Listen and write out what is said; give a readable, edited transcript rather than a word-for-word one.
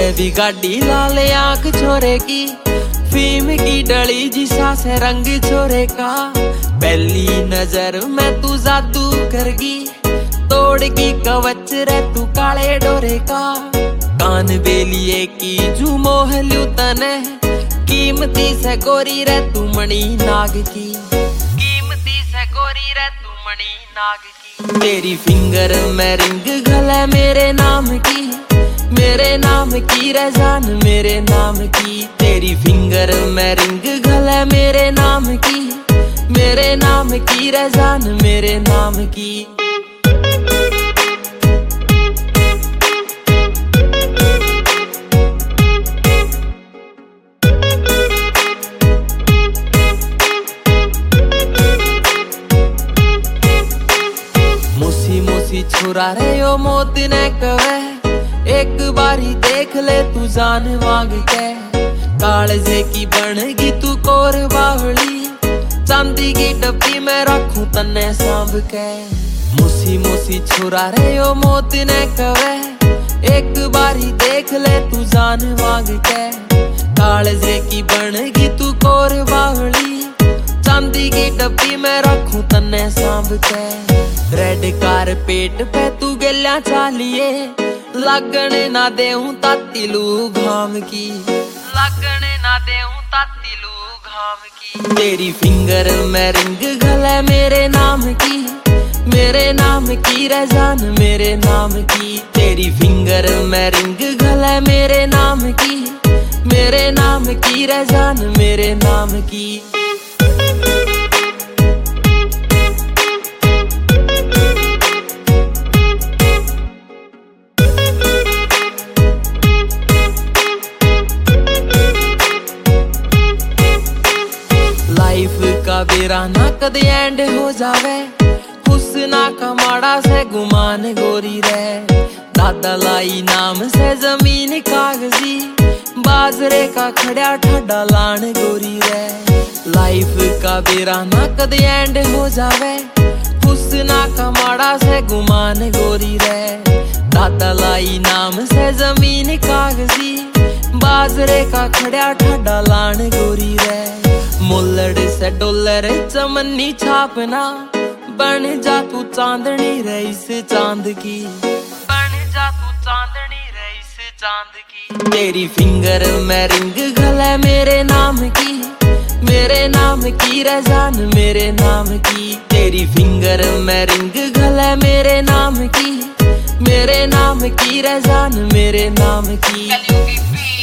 है भी गाड़ी लाल आंख छोरे की, फीम की डली जिसा से रंग छोरे का। पहली नजर में तू जादू करगी, तोड़ की कवच रे तू काले डोरे का। कान बेलिए की जू मोहल्यू तने, कीमती से गोरी रे तू मणि नाग की, कीमती से गोरी रे तू मणि नाग की। तेरी फिंगर में रिंग गले मेरे नाम की, मेरे नाम की रे जान मेरे नाम की। तेरी फिंगर में रिंग गले मेरे नाम की, मेरे नाम की रे जान मेरे नाम की। मोसी मोसी छुरा रे ओ मौत ने कवे, एक बारी देख ले तू जान मांग के। कालजे की बनगी तू कोर बावली, चांदी की डब्बी में रखूं तन्ने सांभ के। मोसी मोसी छुरा रे ओ मौत ने कवे, एक बारी देख ले तू जान मांग के। कालजे की बनगी तू कोर बावली, चांदी की डब्बी में रखूं तन्ने सांभ के। रेड कारपेट पे तू गलियां चालिए, लगने ना देऊं तातिलू घाम की, लगने ना देऊं तातिलू घाम की। तेरी फिंगर में रिंग गले मेरे नाम की, मेरे नाम की रे जान मेरे नाम की। तेरी फिंगर में रिंग गले मेरे नाम की, मेरे नाम की रे जान मेरे नाम की। लाइफ का बेरा ना कद एंड हो जावे, हुस्ना का माड़ा से गुमान गोरी रे। दादा लाई नाम से जमीन कागजी, बाजरे का खड़ा ठड्डा लान गोरी रे। लाइफ का बेरा ना कद एंड हो जावे, हुस्ना का माड़ा से गुमान गोरी रे। दादा लाई नाम से जमीन कागजी, बाजरे का खड़ा ठड्डा लान गोरी रे। मुल्लड़ से डॉलर चमन्नी छापना, बन जा तू चांदनी रईस चांद की, बन जा तू चांदनी रईस चांद की। तेरी फिंगर में रिंग गले मेरे नाम की, मेरे नाम की रे जान मेरे नाम की। तेरी फिंगर में रिंग गले मेरे नाम की, मेरे नाम की रे जान मेरे नाम की।